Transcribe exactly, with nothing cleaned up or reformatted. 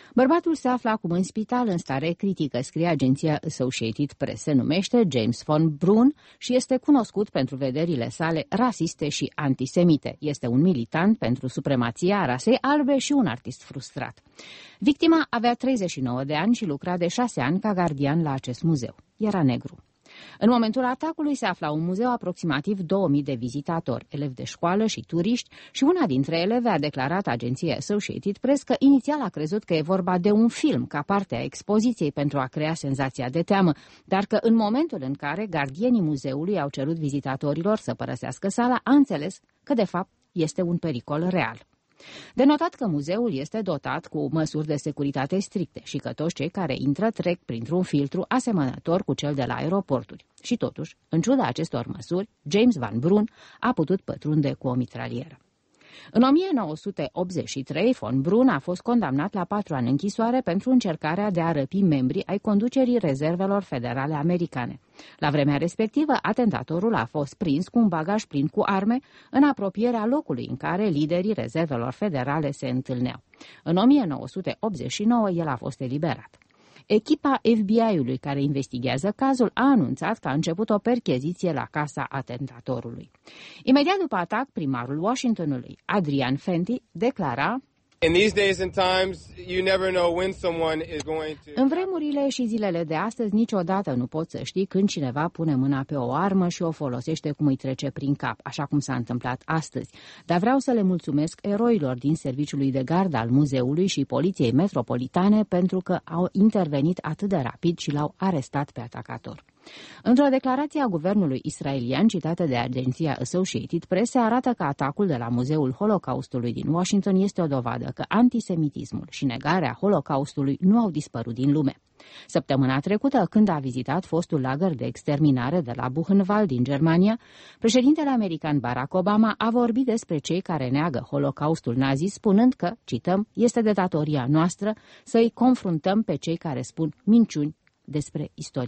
Bărbatul se află acum în spital în stare critică, scrie agenția Associated Press. Se numește James von Brunn și este cunoscut pentru vederile sale rasiste și antisemite. Este un militant pentru supremația rasei albe și un artist frustrat. Victima avea treizeci și nouă de ani și lucra de șase ani ca gardian la acest muzeu. Era negru. În momentul atacului se afla un muzeu aproximativ două mii de vizitatori, elevi de școală și turiști, și una dintre eleve a declarat agenției Associated Press că inițial a crezut că e vorba de un film ca parte a expoziției pentru a crea senzația de teamă, dar că în momentul în care gardienii muzeului au cerut vizitatorilor să părăsească sala, a înțeles că de fapt este un pericol real. De notat că muzeul este dotat cu măsuri de securitate stricte și că toți cei care intră trec printr-un filtru asemănător cu cel de la aeroporturi. Și totuși, în ciuda acestor măsuri, James von Brunn a putut pătrunde cu o mitralieră. În o mie nouă sute optzeci și trei, von Brunn a fost condamnat la patru ani închisoare pentru încercarea de a răpi membrii ai conducerii rezervelor federale americane. La vremea respectivă, atentatorul a fost prins cu un bagaj plin cu arme în apropierea locului în care liderii rezervelor federale se întâlneau. În o mie nouă sute optzeci și nouă, el a fost eliberat. Echipa F B I-ului care investigează cazul a anunțat că a început o percheziție la casa atentatorului. Imediat după atac, primarul Washingtonului, Adrian Fenty, declara: In these days and times, you never know when someone is going to... În vremurile și zilele de astăzi, niciodată nu poți să știi când cineva pune mâna pe o armă și o folosește cum îi trece prin cap, așa cum s-a întâmplat astăzi. Dar vreau să le mulțumesc eroilor din serviciului de gardă al muzeului și poliției metropolitane pentru că au intervenit atât de rapid și l-au arestat pe atacator. Într-o declarație a guvernului israelian citată de agenția Associated Press, se arată că atacul de la Muzeul Holocaustului din Washington este o dovadă că antisemitismul și negarea Holocaustului nu au dispărut din lume. Săptămâna trecută, când a vizitat fostul lagăr de exterminare de la Buchenwald din Germania, președintele american Barack Obama a vorbit despre cei care neagă Holocaustul nazist, spunând că, cităm, este de datoria noastră să îi confruntăm pe cei care spun minciuni despre istoria